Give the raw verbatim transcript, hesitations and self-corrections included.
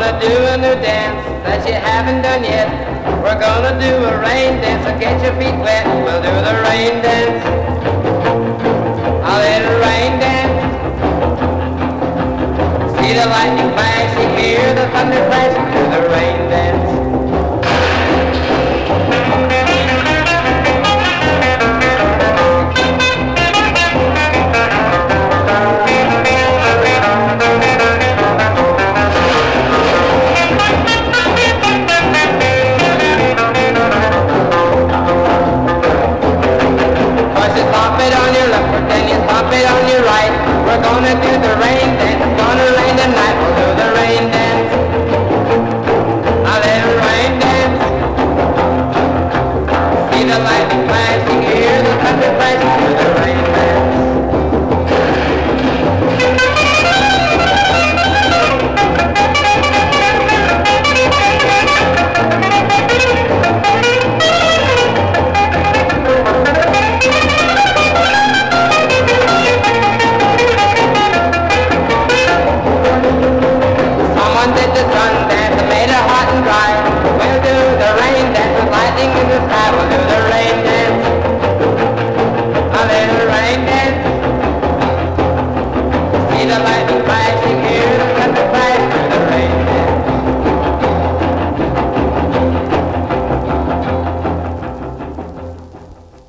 gonna do a new dance that you haven't done yet. We're gonna do a rain dance, so get your feet wet. We'll do the rain dance, a little rain dance. See the lightning flash, you hear the thunder crash, do the rain dance. Pop it on your left, then you pop it on your right. We're gonna do the rain